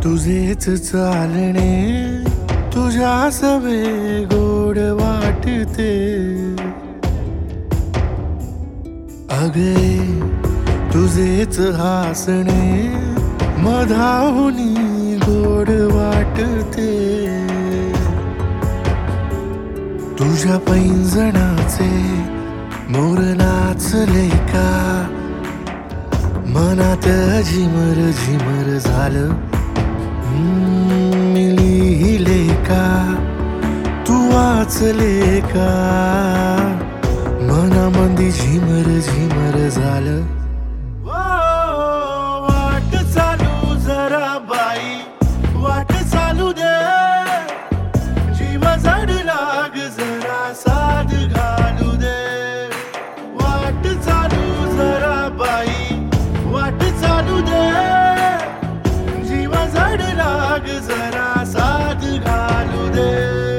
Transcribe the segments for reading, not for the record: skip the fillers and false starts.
तुझेच चालणे तुझ्या सवे गोड वाटते अगे तुझेच हासणे मधाहुनी गोड वाटते तुझ्या पैंजणाचे मोर नाचले का मनात झिमर झिमर झालं मी लिहिले का तू वाचले का मनामंदी झिमर झिमर झालं वाट चालू जरा बाई वाट चालू दे जीवा जड लाग जरा साध घालू दे वाट चालू जरा बाई वाट चालू दे जीवा जड लाग जरा साध घालू दे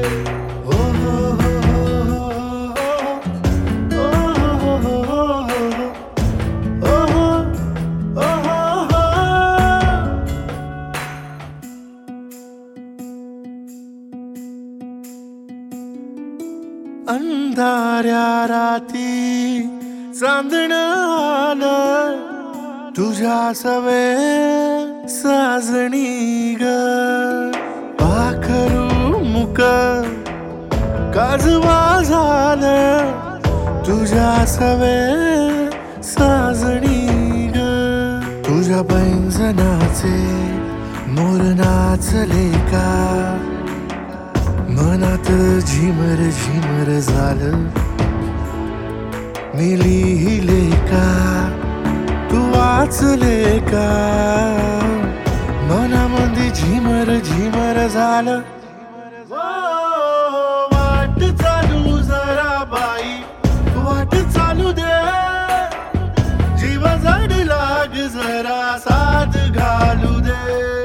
अंधाऱ्या राती चांदण आलं तुझ्या सवे साजणी ग पाखरू मुक काजवा झालं तुझ्या सवे साजणी ग तुझ्या पैंजणाचे मोर नाचले का मनात झिमर झिमर झालं मी लिहिले का तू वाचले का मनामध्ये झिमर झिमर झालं वाट चालू जरा बाई वाट चालू दे जीवा जड लाग जरा साथ घालू दे